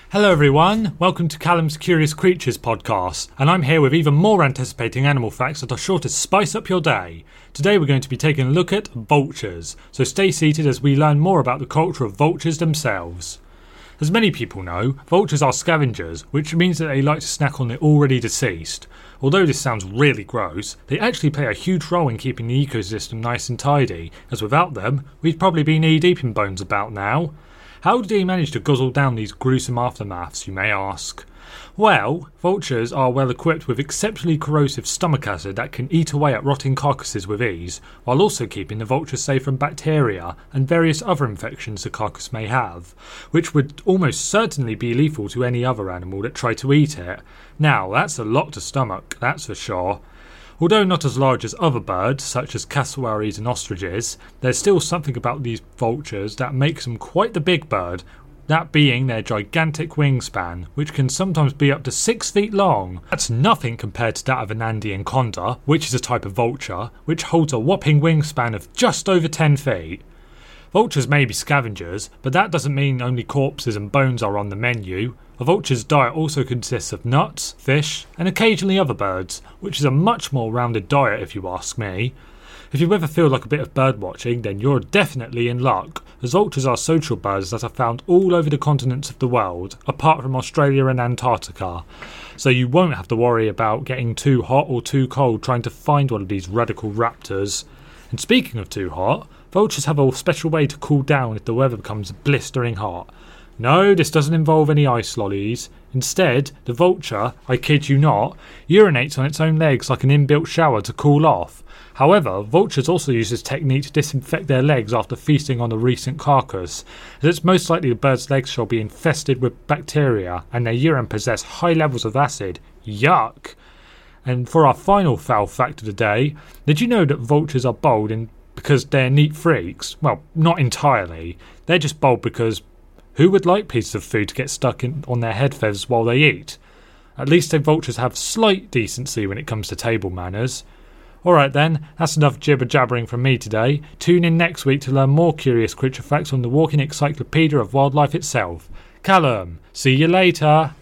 Hello everyone, welcome to Callum's Curious Creatures podcast, and I'm here with even more anticipating animal facts that are sure to spice up your day. Today we're going to be taking a look at vultures, so stay seated as we learn more about the culture of vultures themselves. As many people know, vultures are scavengers, which means that they like to snack on the already deceased. Although this sounds really gross, they actually play a huge role in keeping the ecosystem nice and tidy, as without them, we'd probably be knee-deep in bones about now. How did he manage to guzzle down these gruesome aftermaths, you may ask? Well, vultures are well equipped with exceptionally corrosive stomach acid that can eat away at rotting carcasses with ease, while also keeping the vulture safe from bacteria and various other infections the carcass may have, which would almost certainly be lethal to any other animal that tried to eat it. Now, that's a lot to stomach, that's for sure. Although not as large as other birds, such as cassowaries and ostriches, there's still something about these vultures that makes them quite the big bird, that being their gigantic wingspan, which can sometimes be up to 6 feet long. That's nothing compared to that of an Andean condor, which is a type of vulture, which holds a whopping wingspan of just over 10 feet. Vultures may be scavengers, but that doesn't mean only corpses and bones are on the menu. A vulture's diet also consists of nuts, fish, and occasionally other birds, which is a much more rounded diet if you ask me. If you ever feel like a bit of bird watching, then you're definitely in luck, as vultures are social birds that are found all over the continents of the world, apart from Australia and Antarctica. So you won't have to worry about getting too hot or too cold trying to find one of these radical raptors. And speaking of too hot, vultures have a special way to cool down if the weather becomes blistering hot. No, this doesn't involve any ice lollies. Instead, the vulture, I kid you not, urinates on its own legs like an inbuilt shower to cool off. However, vultures also use this technique to disinfect their legs after feasting on a recent carcass, as it's most likely the bird's legs shall be infested with bacteria and their urine possess high levels of acid. Yuck! And for our final foul fact of the day, did you know that vultures are bold because they're neat freaks? Well, not entirely. They're just bold because who would like pieces of food to get stuck on their head feathers while they eat? At least the vultures have slight decency when it comes to table manners. Alright then, that's enough jibber-jabbering from me today. Tune in next week to learn more curious creature facts on the walking encyclopedia of wildlife itself. Callum, see you later!